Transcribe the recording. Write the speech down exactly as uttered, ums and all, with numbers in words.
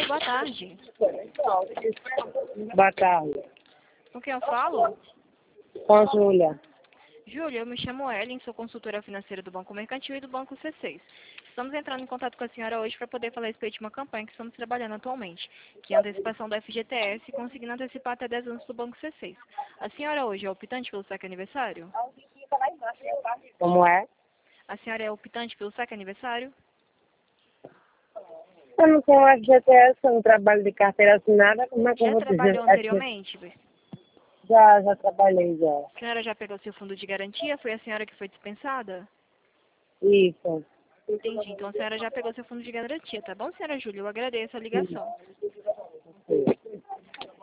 boa tarde. Boa tarde. Com quem eu falo? Com a Júlia. Júlia, eu me chamo Ellen, sou consultora financeira do Banco Mercantil e do Banco C seis. Estamos entrando em contato com a senhora hoje para poder falar a respeito de uma campanha que estamos trabalhando atualmente, que é a antecipação do F G T S, conseguindo antecipar até dez anos do Banco C seis. A senhora hoje é optante pelo saque aniversário? Como é? A senhora é optante pelo saque aniversário? Eu não tenho F G T S, eu não trabalho de carteira assinada, como é que eu Já vou dizer trabalhou F G T S? anteriormente? Já, já trabalhei já. A senhora já pegou seu fundo de garantia? Foi a senhora que foi dispensada? Isso. Entendi. Então a senhora já pegou seu fundo de garantia, tá bom, senhora Júlia? Eu agradeço a ligação. Sim.